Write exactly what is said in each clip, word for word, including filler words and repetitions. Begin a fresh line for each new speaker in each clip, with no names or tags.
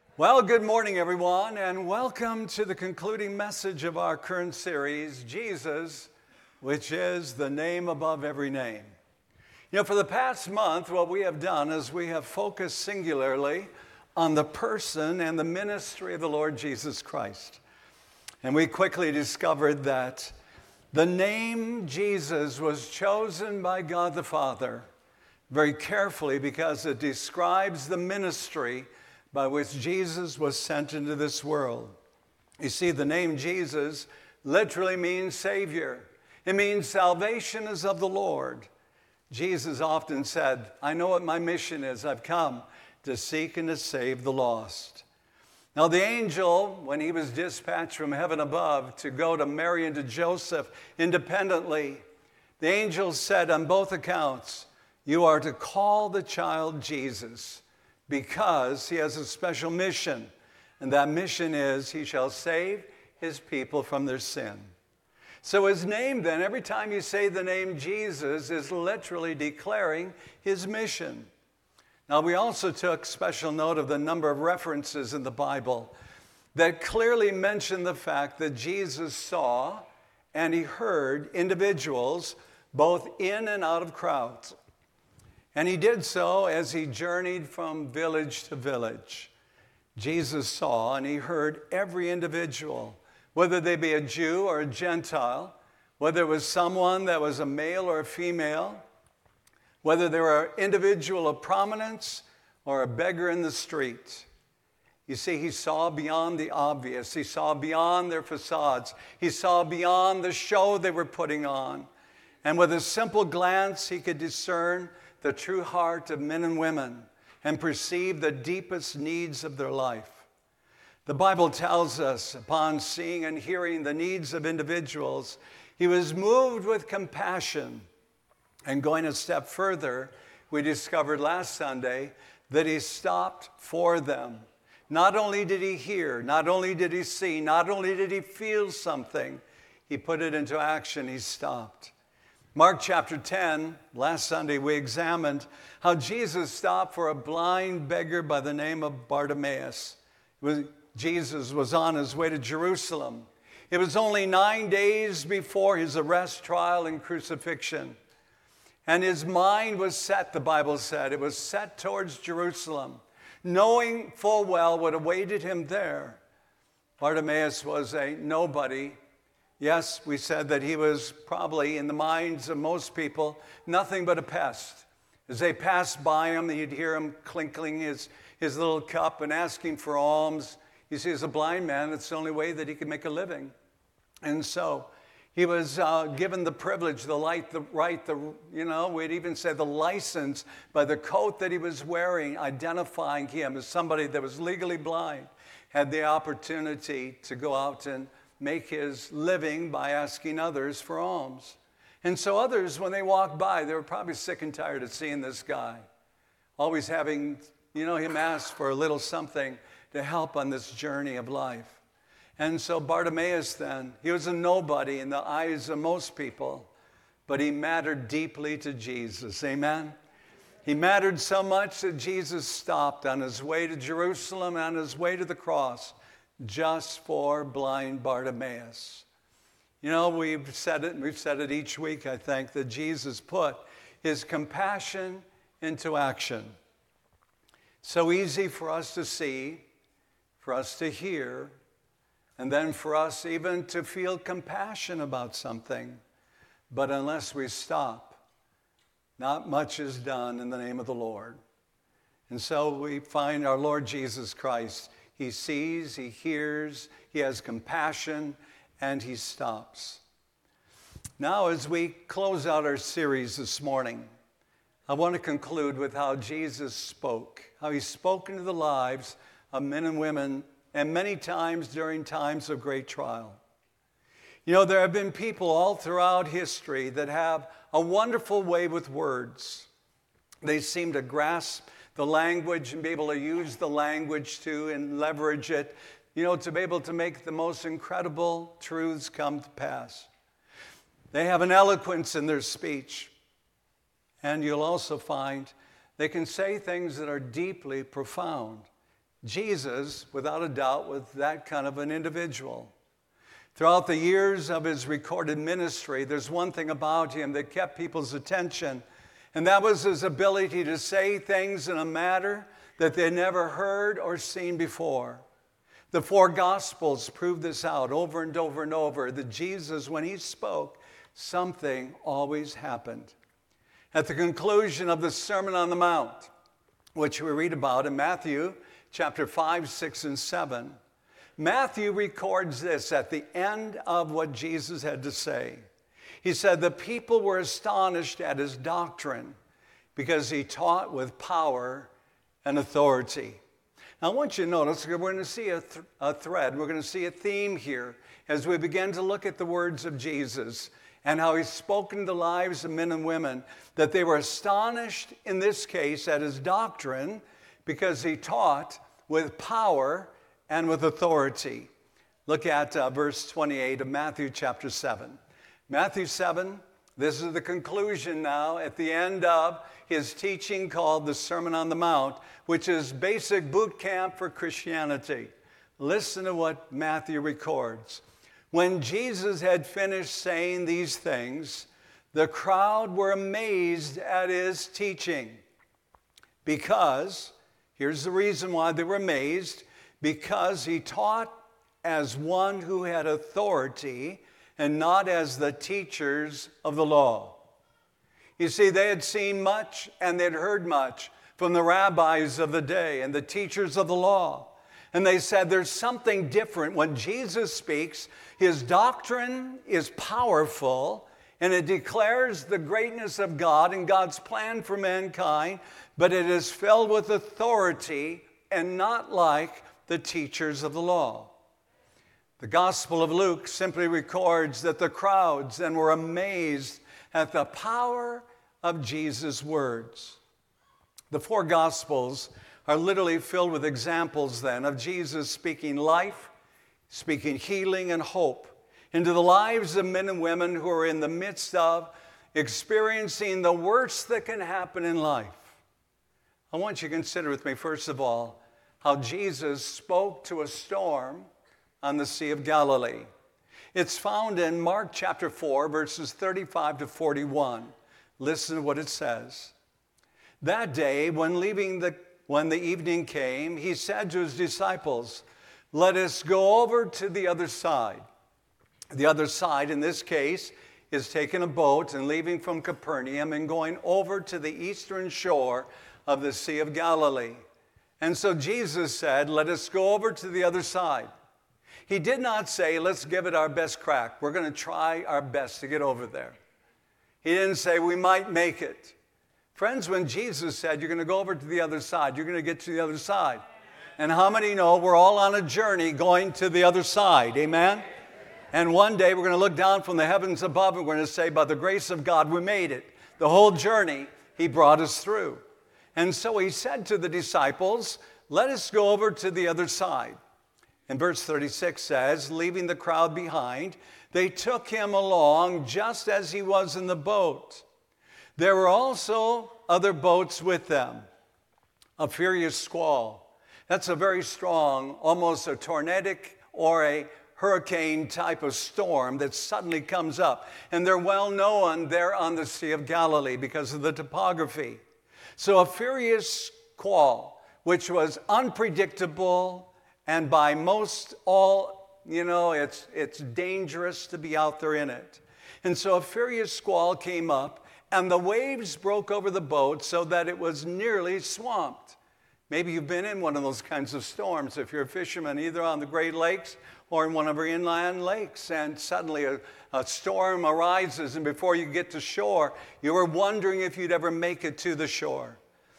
Well, good morning, everyone, and welcome to the concluding message of our current series, Jesus, which is the name above every name. You know, for the past month, what we have done is we have focused singularly on the person and the ministry of the Lord Jesus Christ. And we quickly discovered that the name Jesus was chosen by God the Father very carefully because it describes the ministry by which Jesus was sent into this world. You see, the name Jesus literally means Savior. It means salvation is of the Lord. Jesus often said, I know what my mission is. I've come to seek and to save the lost. Now, the angel, when he was dispatched from heaven above to go to Mary and to Joseph independently, the angel said on both accounts, you are to call the child Jesus, because he has a special mission, and that mission is he shall save his people from their sin. So his name then, every time you say the name Jesus, is literally declaring his mission. Now we also took special note of the number of references in the Bible that clearly mention the fact that Jesus saw and he heard individuals both in and out of crowds. And he did so as he journeyed from village to village. Jesus saw and he heard every individual, whether they be a Jew or a Gentile, whether it was someone that was a male or a female, whether they were an individual of prominence or a beggar in the street. You see, he saw beyond the obvious. He saw beyond their facades. He saw beyond the show they were putting on. And with a simple glance, he could discern the true heart of men and women and perceive the deepest needs of their life. The Bible tells us, upon seeing and hearing the needs of individuals, he was moved with compassion. And going a step further, we discovered last Sunday that he stopped for them. Not only did he hear, not only did he see, not only did he feel something, he put it into action, he stopped. Mark chapter ten, last Sunday we examined how Jesus stopped for a blind beggar by the name of Bartimaeus. It was, Jesus was on his way to Jerusalem. It was only nine days before his arrest, trial, and crucifixion. And his mind was set, the Bible said. It was set towards Jerusalem, knowing full well what awaited him there. Bartimaeus was a nobody. Yes, we said that he was probably, in the minds of most people, nothing but a pest. As they passed by him, you'd hear him clinking his, his little cup and asking for alms. You see, as a blind man, it's the only way that he could make a living. And so he was uh, given the privilege, the light, the right, the, you know, we'd even say the license by the coat that he was wearing, identifying him as somebody that was legally blind, had the opportunity to go out and make his living by asking others for alms. And so others, when they walked by, they were probably sick and tired of seeing this guy, always having, you know, him ask for a little something to help on this journey of life. And so Bartimaeus then, he was a nobody in the eyes of most people, but he mattered deeply to Jesus. Amen? He mattered so much that Jesus stopped on his way to Jerusalem, on his way to the cross, just for blind Bartimaeus. You know, we've said it, and we've said it each week, I think, that Jesus put his compassion into action. So easy for us to see, for us to hear, and then for us even to feel compassion about something. But unless we stop, not much is done in the name of the Lord. And so we find our Lord Jesus Christ. He sees, he hears, he has compassion, and he stops. Now, as we close out our series this morning, I want to conclude with how Jesus spoke, how he spoke into the lives of men and women, and many times during times of great trial. You know, there have been people all throughout history that have a wonderful way with words. They seem to grasp the language and be able to use the language to and leverage it, you know, to be able to make the most incredible truths come to pass. They have an eloquence in their speech. And you'll also find they can say things that are deeply profound. Jesus, without a doubt, was that kind of an individual. Throughout the years of his recorded ministry, there's one thing about him that kept people's attention, and that was his ability to say things in a manner that they never heard or seen before. The four Gospels prove this out over and over and over, that Jesus, when he spoke, something always happened. At the conclusion of the Sermon on the Mount, which we read about in Matthew chapter five, six, and seven, Matthew records this at the end of what Jesus had to say. He said, the people were astonished at his doctrine because he taught with power and authority. Now, I want you to notice, we're going to see a, th- a thread, we're going to see a theme here as we begin to look at the words of Jesus and how he spoke into the lives of men and women, that they were astonished in this case at his doctrine because he taught with power and with authority. Look at uh, verse twenty-eight of Matthew chapter seven. Matthew seven, this is the conclusion now at the end of his teaching called the Sermon on the Mount, which is basic boot camp for Christianity. Listen to what Matthew records. When Jesus had finished saying these things, the crowd were amazed at his teaching because, here's the reason why they were amazed, because he taught as one who had authority and not as the teachers of the law. You see, they had seen much and they'd heard much from the rabbis of the day and the teachers of the law. And they said there's something different. When Jesus speaks, his doctrine is powerful and it declares the greatness of God and God's plan for mankind, but it is filled with authority and not like the teachers of the law. The Gospel of Luke simply records that the crowds then were amazed at the power of Jesus' words. The four Gospels are literally filled with examples then of Jesus speaking life, speaking healing and hope into the lives of men and women who are in the midst of experiencing the worst that can happen in life. I want you to consider with me, first of all, how Jesus spoke to a storm on the Sea of Galilee. It's found in Mark chapter four, verses thirty-five to forty-one. Listen to what it says. That day, when leaving the when the evening came, he said to his disciples, "Let us go over to the other side." The other side, in this case, is taking a boat and leaving from Capernaum and going over to the eastern shore of the Sea of Galilee. And so Jesus said, "Let us go over to the other side." He did not say, "Let's give it our best crack. We're going to try our best to get over there." He didn't say, "We might make it." Friends, when Jesus said, "You're going to go over to the other side," you're going to get to the other side. And how many know we're all on a journey going to the other side? Amen? And one day we're going to look down from the heavens above and we're going to say, by the grace of God, we made it. The whole journey, he brought us through. And so he said to the disciples, "Let us go over to the other side." And verse thirty-six says, leaving the crowd behind, they took him along just as he was in the boat. There were also other boats with them. A furious squall. That's a very strong, almost a tornadic or a hurricane type of storm that suddenly comes up. And they're well known there on the Sea of Galilee because of the topography. So a furious squall, which was unpredictable, and by most all, you know, it's, it's dangerous to be out there in it. And so a furious squall came up, and the waves broke over the boat so that it was nearly swamped. Maybe you've been in one of those kinds of storms if you're a fisherman, either on the Great Lakes or in one of our inland lakes, and suddenly a, a storm arises, and before you get to shore, you were wondering if you'd ever make it to the shore.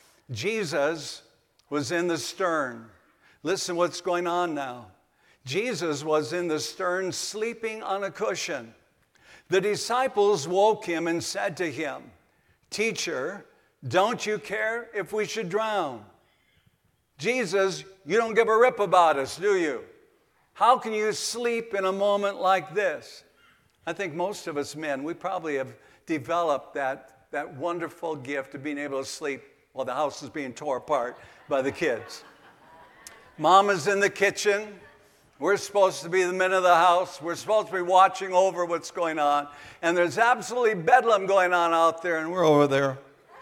Jesus was in the stern. Listen what's going on now. Jesus was in the stern sleeping on a cushion. The disciples woke him and said to him, "Teacher, don't you care if we should drown?" Jesus, you don't give a rip about us, do you? How can you sleep in a moment like this? I think most of us men, we probably have developed that, that wonderful gift of being able to sleep while the house is being torn apart by the kids. Mama's in the kitchen. We're supposed to be the men of the house. We're supposed to be watching over what's going on. And there's absolutely bedlam going on out there, and we're over there.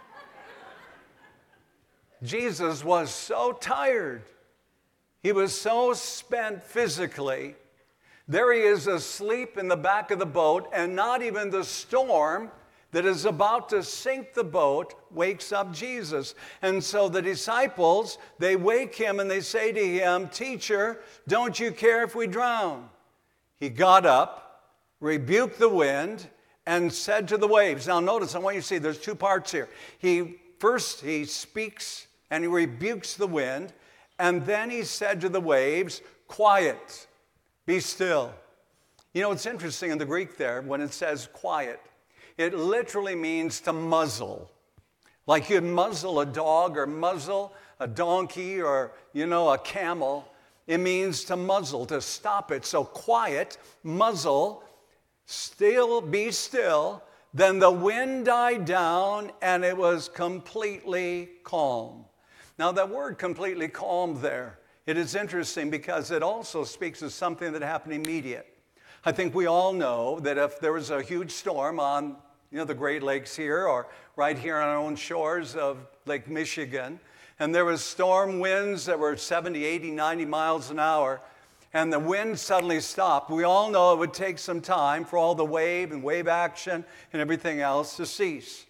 Jesus was so tired. He was so spent physically. There he is asleep in the back of the boat, and not even the storm that is about to sink the boat wakes up Jesus. And so the disciples, they wake him and they say to him, "Teacher, don't you care if we drown?" He got up, rebuked the wind, and said to the waves. Now notice, I want you to see there's two parts here. He first he speaks and he rebukes the wind, and then he said to the waves, "Quiet, be still." You know, it's interesting in the Greek there when it says quiet. It literally means to muzzle. Like you'd muzzle a dog or muzzle a donkey or, you know, a camel. It means to muzzle, to stop it. So quiet, muzzle, still, be still. Then the wind died down and it was completely calm. Now that word completely calm there, it is interesting because it also speaks of something that happened immediate. I think we all know that if there was a huge storm on, you know, the Great Lakes here or right here on our own shores of Lake Michigan, and there was storm winds that were seventy, eighty, ninety miles an hour, and the wind suddenly stopped, we all know it would take some time for all the wave and wave action and everything else to cease.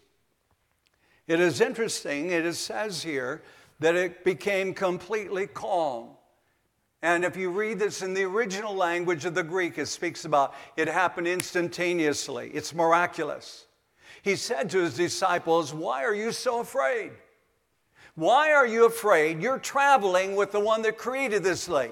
It is interesting, it says here that it became completely calm. And if you read this in the original language of the Greek, it speaks about it happened instantaneously. It's miraculous. He said to his disciples, "Why are you so afraid? Why are you afraid? You're traveling with the one that created this lake.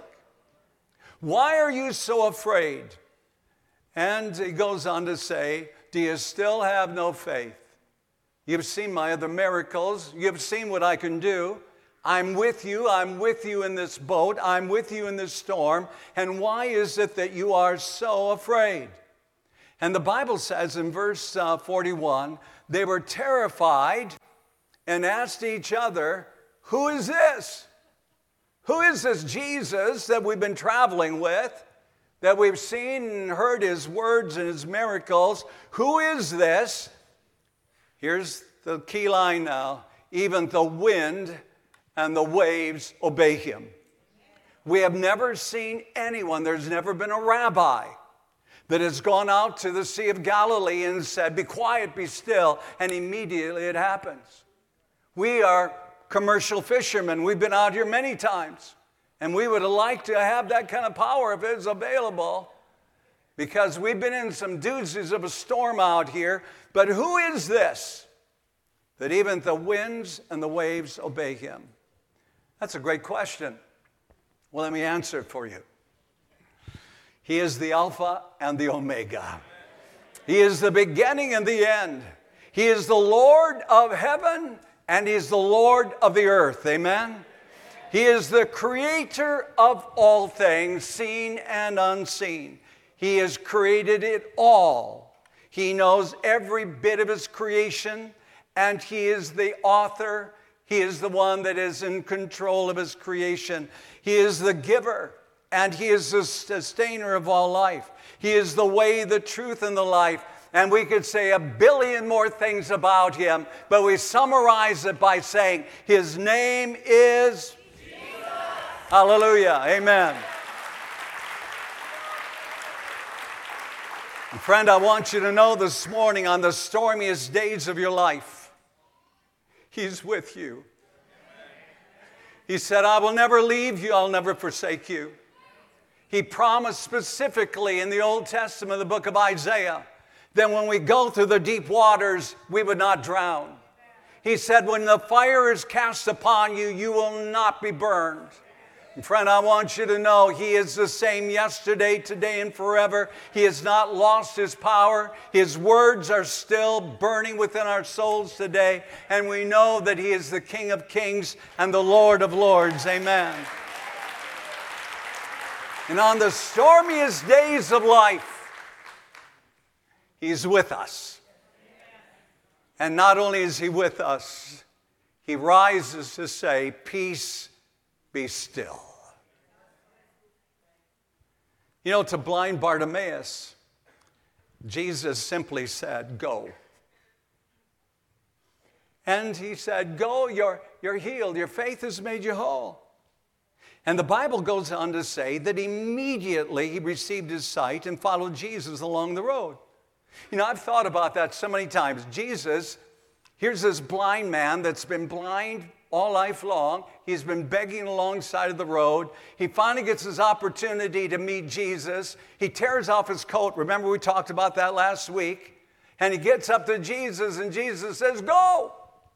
Why are you so afraid?" And he goes on to say, "Do you still have no faith? You've seen my other miracles. You've seen what I can do. I'm with you. I'm with you in this boat. I'm with you in this storm. And why is it that you are so afraid?" And the Bible says in verse uh, forty-one, they were terrified and asked each other, "Who is this? Who is this Jesus that we've been traveling with, that we've seen and heard his words and his miracles? Who is this?" Here's the key line now. "Even the wind and the waves obey him." We have never seen anyone, there's never been a rabbi that has gone out to the Sea of Galilee and said, "Be quiet, be still," and immediately it happens. We are commercial fishermen. We've been out here many times, and we would like to have that kind of power if it's available, because we've been in some doozies of a storm out here. But who is this that even the winds and the waves obey him? That's a great question. Well, let me answer it for you. He is the Alpha and the Omega. He is the beginning and the end. He is the Lord of heaven and he is the Lord of the earth. Amen? He is the creator of all things, seen and unseen. He has created it all. He knows every bit of his creation, and he is the author. He is the one that is in control of his creation. He is the giver, and he is the sustainer of all life. He is the way, the truth, and the life. And we could say a billion more things about him, but we summarize it by saying his name is Jesus. Hallelujah. Amen. And friend, I want you to know this morning, on the stormiest days of your life, he's with you. He said, "I will never leave you, I'll never forsake you." He promised specifically in the Old Testament, the book of Isaiah, that when we go through the deep waters, we would not drown. He said, when the fire is cast upon you, you will not be burned. And friend, I want you to know he is the same yesterday, today, and forever. He has not lost his power. His words are still burning within our souls today. And we know that he is the King of Kings and the Lord of Lords. Amen. And on the stormiest days of life, he's with us. And not only is he with us, he rises to say, "Peace, be still." You know, to blind Bartimaeus, Jesus simply said, go. And he said, go, you're, you're healed. Your faith has made you whole. And the Bible goes on to say that immediately he received his sight and followed Jesus along the road. You know, I've thought about that so many times. Jesus, here's this blind man that's been blind all life long. He's been begging alongside of the road. He finally gets his opportunity to meet Jesus. He tears off his coat. Remember, we talked about that last week. And he gets up to Jesus, and Jesus says, go.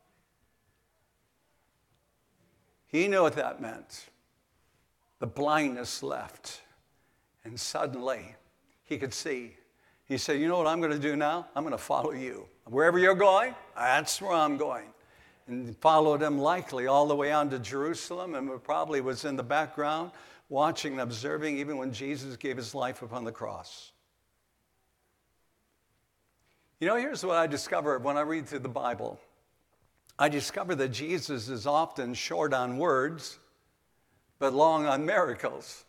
He knew what that meant. The blindness left, and suddenly he could see. He said, you know what I'm going to do now? I'm going to follow you. Wherever you're going, that's where I'm going. And followed him likely all the way on to Jerusalem, and probably was in the background watching and observing even when Jesus gave his life upon the cross. You know, here's what I discovered when I read through the Bible. I discover that Jesus is often short on words, but long on miracles.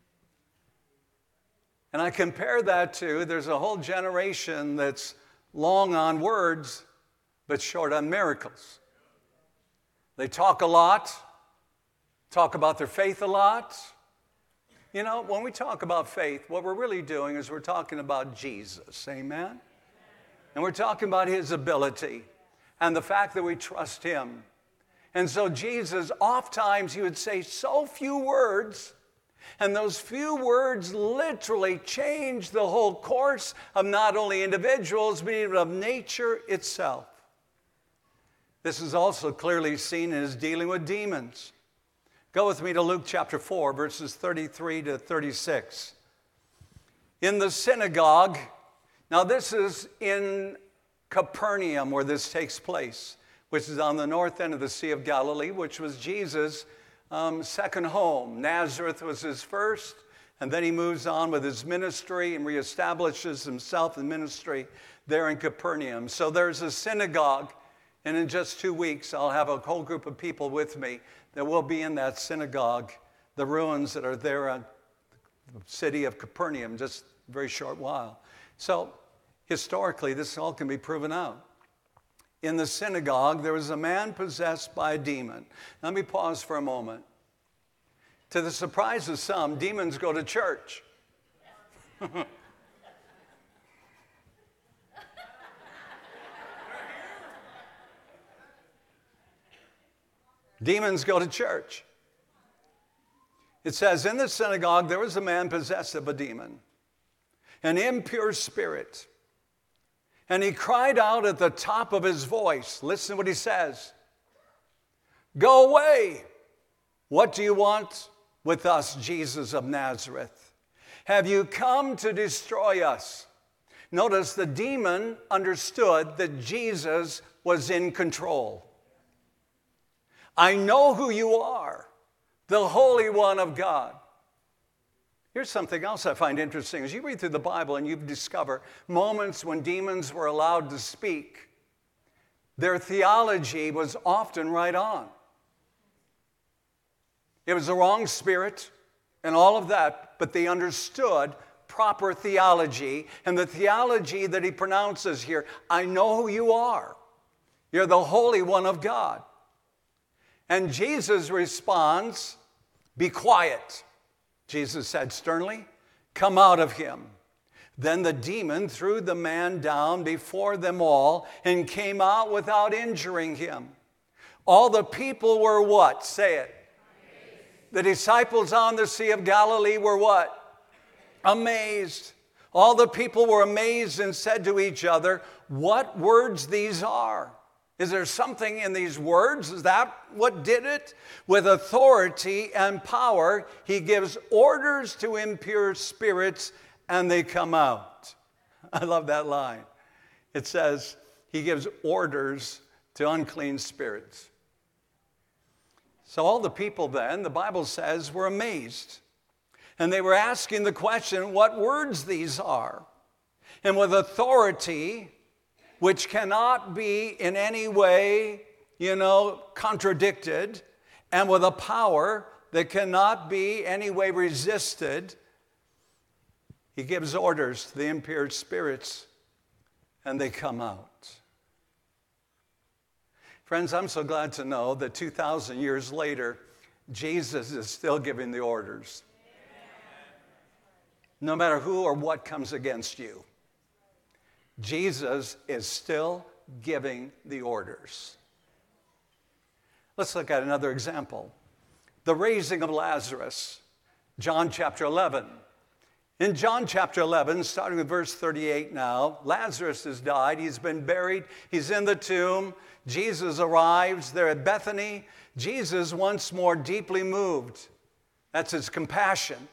And I compare that to, there's a whole generation that's long on words, but short on miracles. They talk a lot, talk about their faith a lot. You know, when we talk about faith, what we're really doing is we're talking about Jesus, amen? And we're talking about his ability and the fact that we trust him. And so Jesus, oftentimes he would say so few words, and those few words literally changed the whole course of not only individuals, but even of nature itself. This is also clearly seen in his dealing with demons. Go with me to Luke chapter four, verses thirty-three to thirty-six. In the synagogue, now this is in Capernaum where this takes place, which is on the north end of the Sea of Galilee, which was Jesus' um, second home. Nazareth was his first, and then he moves on with his ministry and reestablishes himself in ministry there in Capernaum. So there's a synagogue, and in just two weeks, I'll have a whole group of people with me that will be in that synagogue, the ruins that are there in the city of Capernaum, just a very short while. So historically, this all can be proven out. In the synagogue, there was a man possessed by a demon. Let me pause for a moment. To the surprise of some, demons go to church. Demons go to church. It says, in the synagogue, there was a man possessed of a demon, an impure spirit. And he cried out at the top of his voice. Listen to what he says. Go away. What do you want with us, Jesus of Nazareth? Have you come to destroy us? Notice the demon understood that Jesus was in control. I know who you are, the Holy One of God. Here's something else I find interesting. As you read through the Bible and you discover moments when demons were allowed to speak, their theology was often right on. It was the wrong spirit and all of that, but they understood proper theology. And the theology that he pronounces here, I know who you are. You're the Holy One of God. And Jesus responds, be quiet. Jesus said sternly, come out of him. Then the demon threw the man down before them all and came out without injuring him. All the people were what? Say it. Amazed. The disciples on the Sea of Galilee were what? Amazed. All the people were amazed and said to each other, what words these are. Is there something in these words? Is that what did it? With authority and power, he gives orders to impure spirits and they come out. I love that line. It says he gives orders to unclean spirits. So all the people then, the Bible says, were amazed. And they were asking the question, what words these are? And with authority, which cannot be in any way, you know, contradicted, and with a power that cannot be any way resisted, He gives orders to the impure spirits, and they come out. Friends, I'm so glad to know that two thousand years later, Jesus is still giving the orders. No matter who or what comes against you, Jesus is still giving the orders. Let's look at another example. The raising of Lazarus, John chapter eleven. In John chapter eleven, starting with verse thirty-eight now, Lazarus has died. He's been buried. He's in the tomb. Jesus arrives. They're at Bethany. Jesus, once more deeply moved, that's his compassion,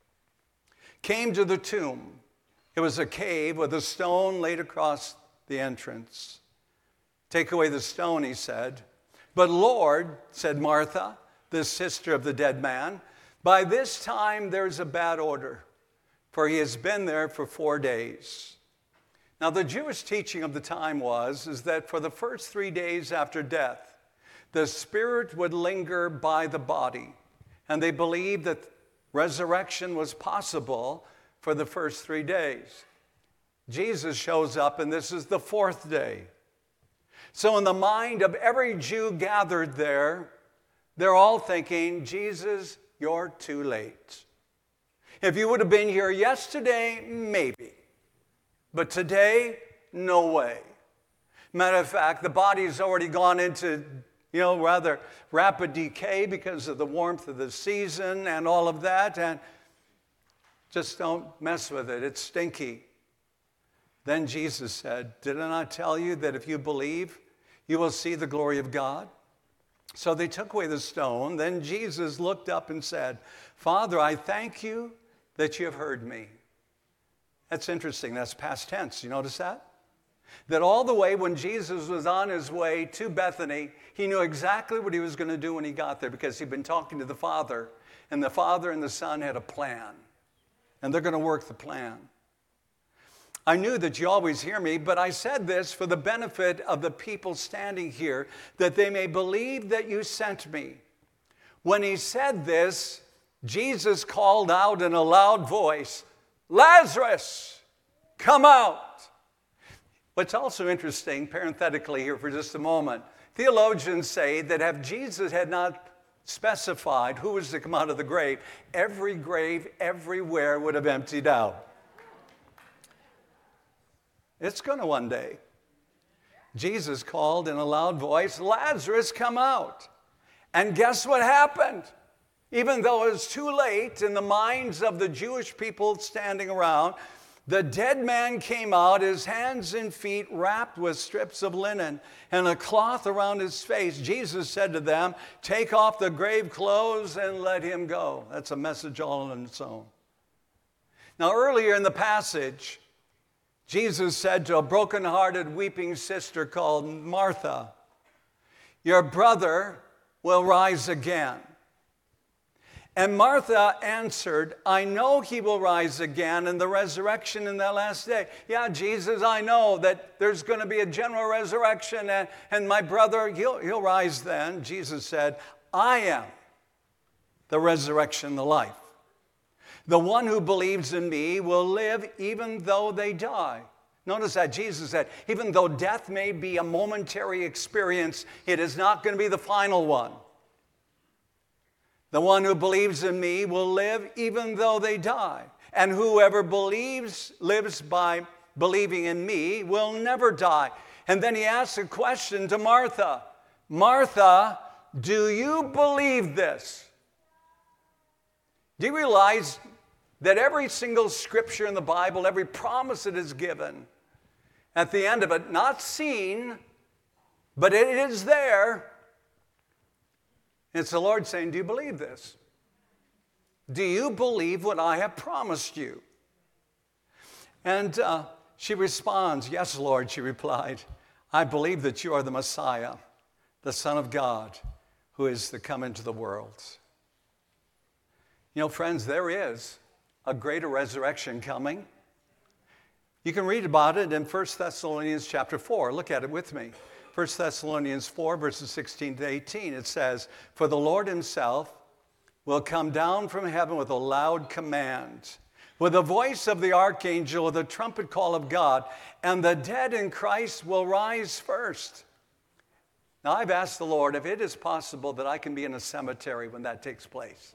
came to the tomb. It was a cave with a stone laid across the entrance. Take away the stone, he said. But Lord, said Martha, the sister of the dead man, by this time there's a bad odor, for he has been there for four days. Now, the Jewish teaching of the time was is that for the first three days after death, the spirit would linger by the body. And they believed that resurrection was possible for the first three days. Jesus shows up, and this is the fourth day. So in the mind of every Jew gathered there, they're all thinking, Jesus, you're too late. If you would have been here yesterday, maybe. But today, no way. Matter of fact, the body's already gone into, you know, rather rapid decay because of the warmth of the season and all of that. And just don't mess with it. It's stinky. Then Jesus said, did I not tell you that if you believe, you will see the glory of God? So they took away the stone. Then Jesus looked up and said, Father, I thank you that you have heard me. That's interesting. That's past tense. You notice that? That all the way when Jesus was on his way to Bethany, he knew exactly what he was going to do when he got there because he'd been talking to the Father, and the Father and the Son had a plan, and they're going to work the plan. I knew that you always hear me, but I said this for the benefit of the people standing here, that they may believe that you sent me. When he said this, Jesus called out in a loud voice, Lazarus, come out. What's also interesting, parenthetically here for just a moment, theologians say that if Jesus had not specified who was to come out of the grave, every grave everywhere would have emptied out. It's going to one day. Jesus called in a loud voice, Lazarus, come out. And guess what happened? Even though it was too late in the minds of the Jewish people standing around, the dead man came out, his hands and feet wrapped with strips of linen and a cloth around his face. Jesus said to them, take off the grave clothes and let him go. That's a message all on its own. Now, earlier in the passage, Jesus said to a broken-hearted, weeping sister called Martha, your brother will rise again. And Martha answered, I know he will rise again in the resurrection in that last day. Yeah, Jesus, I know that there's going to be a general resurrection, and, and my brother, he'll, he'll rise then. Jesus said, I am the resurrection, the life. The one who believes in me will live even though they die. Notice that Jesus said, even though death may be a momentary experience, it is not going to be the final one. The one who believes in me will live even though they die. And whoever believes, lives by believing in me will never die. And then he asks a question to Martha. Martha, do you believe this? Do you realize that every single scripture in the Bible, every promise that is given, at the end of it, not seen, but it is there. It's the Lord saying, do you believe this? Do you believe what I have promised you? And uh, she responds, yes, Lord, she replied. I believe that you are the Messiah, the Son of God, who is to come into the world. You know, friends, there is a greater resurrection coming. You can read about it in First Thessalonians chapter four. Look at it with me. First Thessalonians four, verses sixteen to eighteen, it says, for the Lord himself will come down from heaven with a loud command, with the voice of the archangel, with the trumpet call of God, and the dead in Christ will rise first. Now, I've asked the Lord if it is possible that I can be in a cemetery when that takes place.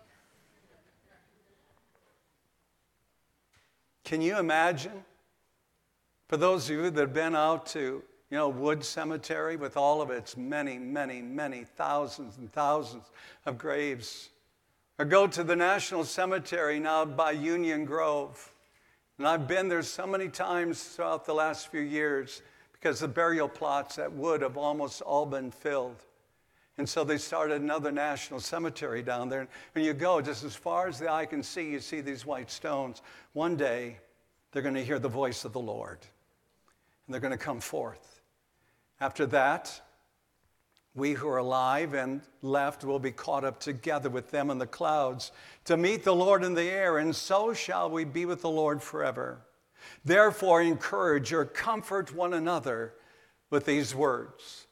Can you imagine? For those of you that have been out to, you know, Wood Cemetery with all of its many, many, many thousands and thousands of graves, or go to the National Cemetery now by Union Grove. And I've been there so many times throughout the last few years because the burial plots at Wood have almost all been filled. And so they started another national cemetery down there. And when you go, just as far as the eye can see, you see these white stones. One day, they're going to hear the voice of the Lord. And they're going to come forth. After that, we who are alive and left will be caught up together with them in the clouds to meet the Lord in the air, and so shall we be with the Lord forever. Therefore, encourage or comfort one another with these words.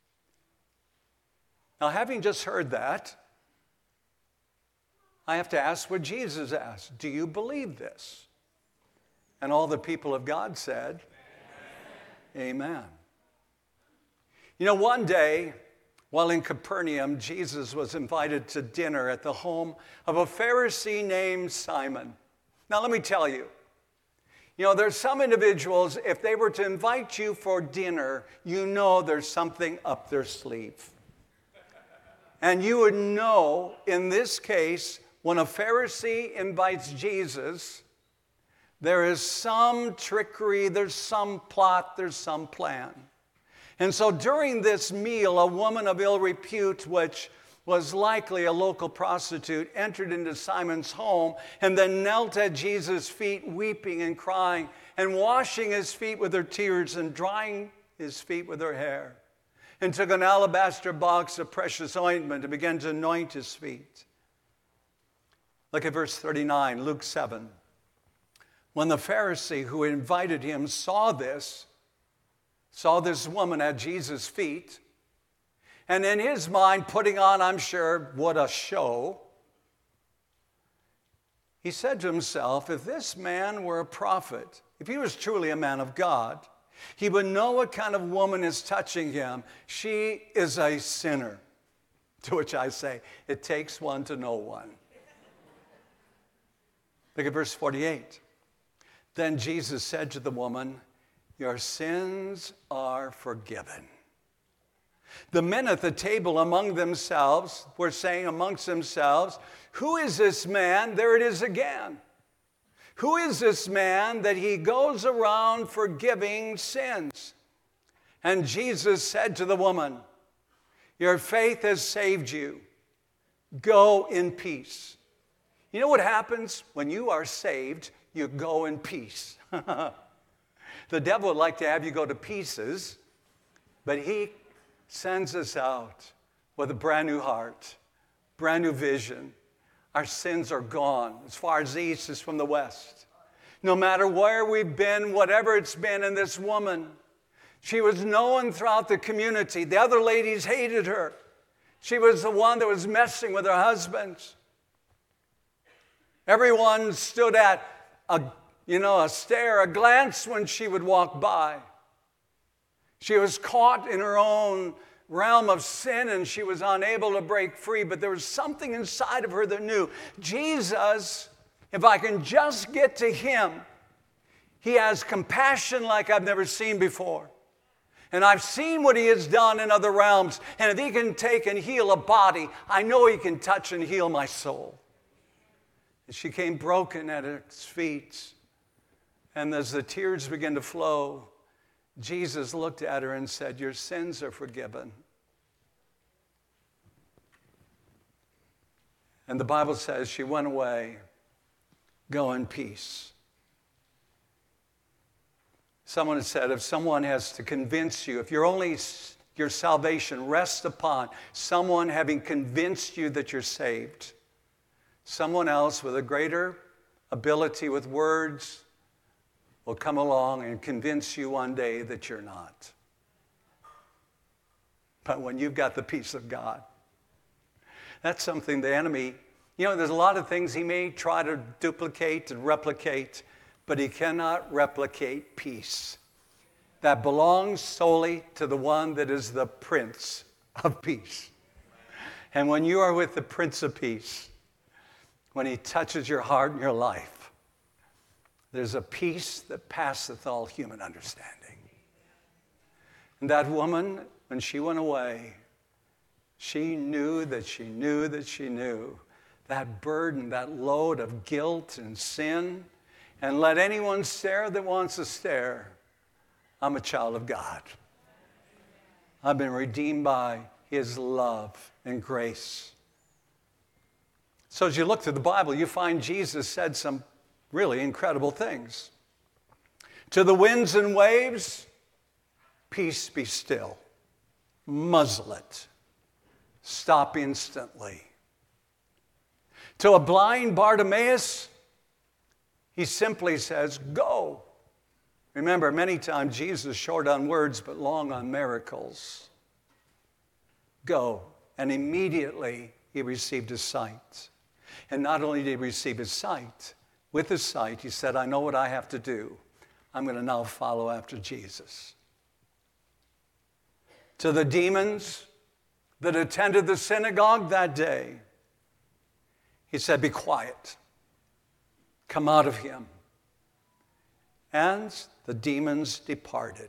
Now, having just heard that, I have to ask what Jesus asked. Do you believe this? And all the people of God said, Amen. Amen. You know, one day, while in Capernaum, Jesus was invited to dinner at the home of a Pharisee named Simon. Now, let me tell you, you know, there's some individuals, if they were to invite you for dinner, you know there's something up their sleeve. And you would know, in this case, when a Pharisee invites Jesus, there is some trickery, there's some plot, there's some plan. And so during this meal, a woman of ill repute, which was likely a local prostitute, entered into Simon's home and then knelt at Jesus' feet, weeping and crying and washing his feet with her tears and drying his feet with her hair, and took an alabaster box of precious ointment and began to anoint his feet. Look at verse thirty-nine, Luke seven. When the Pharisee who invited him saw this, saw this woman at Jesus' feet, and in his mind putting on, I'm sure, what a show, he said to himself, if this man were a prophet, if he was truly a man of God, he would know what kind of woman is touching him. She is a sinner. To which I say, it takes one to know one. Look at verse forty-eight. Then Jesus said to the woman, your sins are forgiven. The men at the table among themselves were saying amongst themselves, who is this man? There it is again. Who is this man that he goes around forgiving sins? And Jesus said to the woman, your faith has saved you. Go in peace. You know what happens when you are saved? You go in peace. The devil would like to have you go to pieces, but he sends us out with a brand new heart, brand new vision. Our sins are gone as far as the east is from the west. No matter where we've been, whatever it's been in this woman, she was known throughout the community. The other ladies hated her. She was the one that was messing with her husbands. Everyone stood at a, you know, a stare, a glance when she would walk by. She was caught in her own realm of sin and she was unable to break free, but there was something inside of her that knew, Jesus, if I can just get to him, he has compassion like I've never seen before. And I've seen what he has done in other realms, and if he can take and heal a body, I know he can touch and heal my soul. And she came broken at his feet, and as the tears began to flow, Jesus looked at her and said, your sins are forgiven. And the Bible says she went away, go in peace. Someone has said, if someone has to convince you, if your only your salvation rests upon someone having convinced you that you're saved, someone else with a greater ability with words will come along and convince you one day that you're not. But when you've got the peace of God, that's something the enemy You know, there's a lot of things he may try to duplicate and replicate, but he cannot replicate peace that belongs solely to the one that is the Prince of Peace. And when you are with the Prince of Peace, when he touches your heart and your life, there's a peace that passeth all human understanding. And that woman, when she went away, she knew that she knew that she knew that burden, that load of guilt and sin. And let anyone stare that wants to stare. I'm a child of God. I've been redeemed by his love and grace. So as you look through the Bible, you find Jesus said some really incredible things. To the winds and waves, peace be still. Muzzle it. Stop instantly. To a blind Bartimaeus, he simply says, go. Remember, many times Jesus is short on words but long on miracles. Go. And immediately he received his sight. And not only did he receive his sight, with his sight he said, I know what I have to do. I'm going to now follow after Jesus. To the demons that attended the synagogue that day, he said, be quiet. Come out of him. And the demons departed.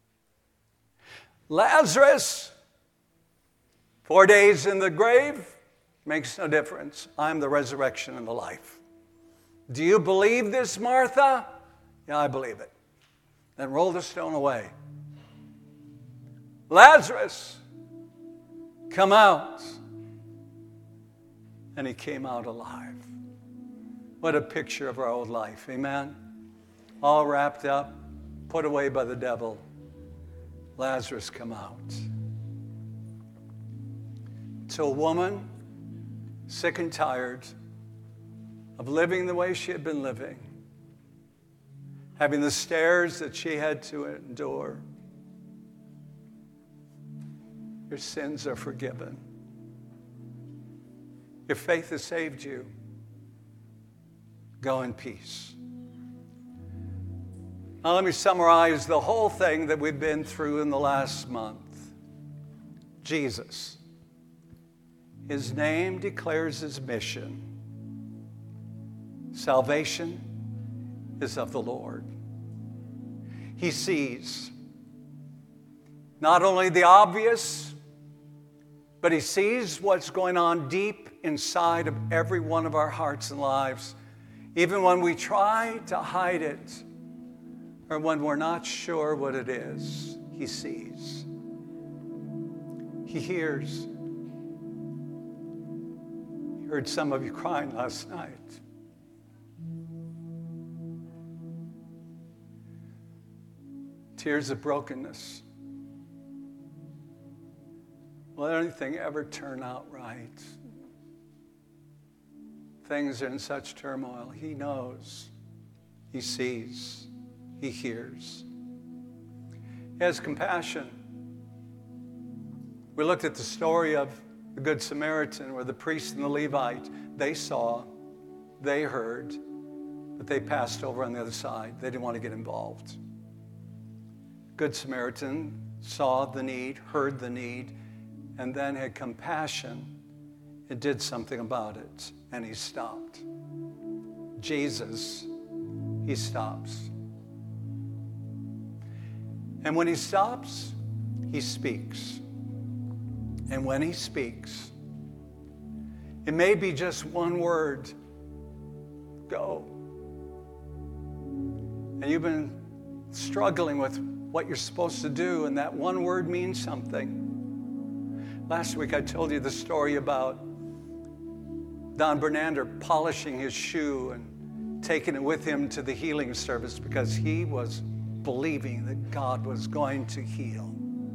Lazarus, four days in the grave, makes no difference. I'm the resurrection and the life. Do you believe this, Martha? Yeah, I believe it. Then roll the stone away. Lazarus, come out. And he came out alive. What a picture of our old life, amen? All wrapped up, put away by the devil. Lazarus, come out. To a woman, sick and tired of living the way she had been living, having the stares that she had to endure. Your sins are forgiven. Your faith has saved you. Go in peace. Now let me summarize the whole thing that we've been through in the last month. Jesus. His name declares his mission. Salvation is of the Lord. He sees not only the obvious, but he sees what's going on deep inside of every one of our hearts and lives. Even when we try to hide it, or when we're not sure what it is, he sees. He hears. He heard some of you crying last night. Tears of brokenness. Will anything ever turn out right? Things are in such turmoil. He knows. He sees. He hears. He has compassion. We looked at the story of the Good Samaritan where the priest and the Levite, they saw, they heard, but they passed over on the other side. They didn't want to get involved. Good Samaritan saw the need, heard the need, and then had compassion and did something about it, and he stopped. Jesus, he stops. And when he stops, he speaks. And when he speaks, it may be just one word, go. And you've been struggling with what you're supposed to do, and that one word means something. Last week I told you the story about Don Bernander polishing his shoe and taking it with him to the healing service because he was believing that God was going to heal.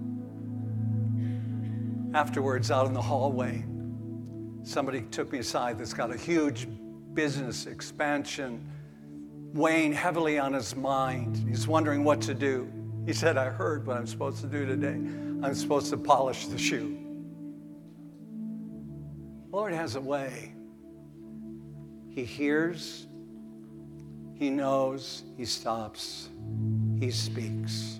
Afterwards, out in the hallway, somebody took me aside that's got a huge business expansion weighing heavily on his mind. He's wondering what to do. He said, I heard what I'm supposed to do today. I'm supposed to polish the shoe. The Lord has a way He hears, he knows, he stops, he speaks.